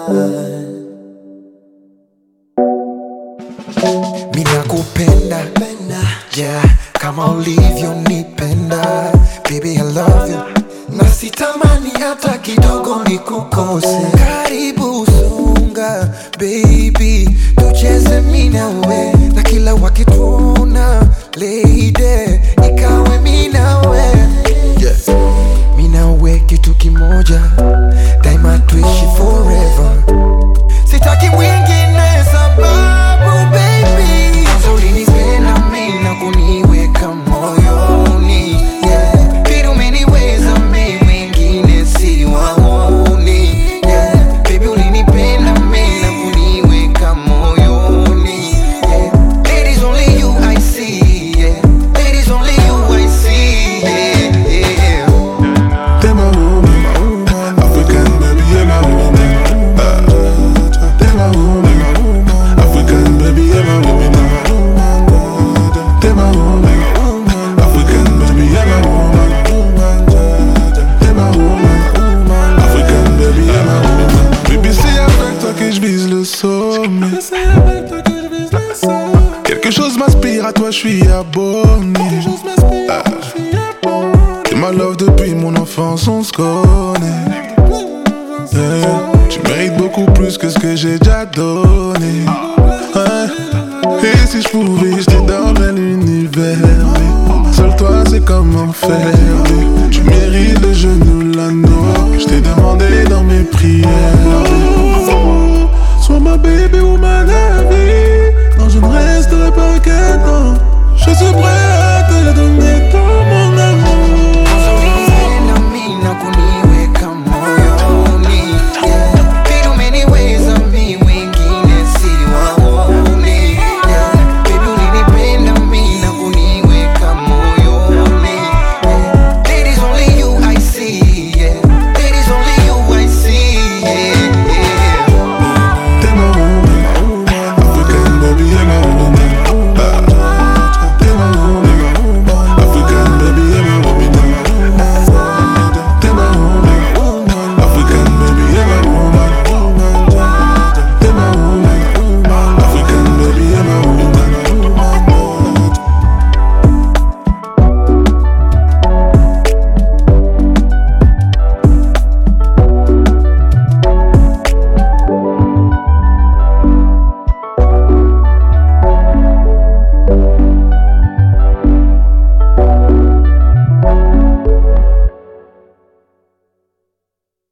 Mina kupenda, yeah, kama ulivyo nipenda. Baby I love you, na sitamani hata kidogo nikukose. Karibu songa baby, tucheze mimi nawe, na kila wakituona lady ikawe mimi nawe, yeah. Mimi nawe kitu kimoja, daima tuishi forever. Sitaki mwingine sababu baby, kwanza ulinipenda mimi na kuniweka moyoni, yeah. Pili umeniweza mimi, mwingine si waoni, yeah. Baby ulinipenda mimi na kuniweka moyoni, yeah. Ladies only you I see, yeah. Ladies only you I see, yeah, yeah. T'es ma woman, African baby, you're my woman. T'es ma woman, African baby, you're my woman. T'es ma woman, African baby, you're my woman. T'es ma woman, African baby, you're my woman. Baby, c'est avec toi que je vise le sommet. Quelque chose m'inspire, à toi je suis abonné. T'es ma love depuis mon enfance, on se connaît. Yeah. Tu mérites beaucoup plus que ce que j'ai déjà donné. Ouais. Et si je pouvais, je te donnerais l'univers. Seul toi, c'est comme un fer. Tu mérites le genou, l'anneau. Je t'ai demandé dans mes prières. Sois ma bébé ou ma vie. Non, je ne resterai pas qu'un an. Je suis prêt.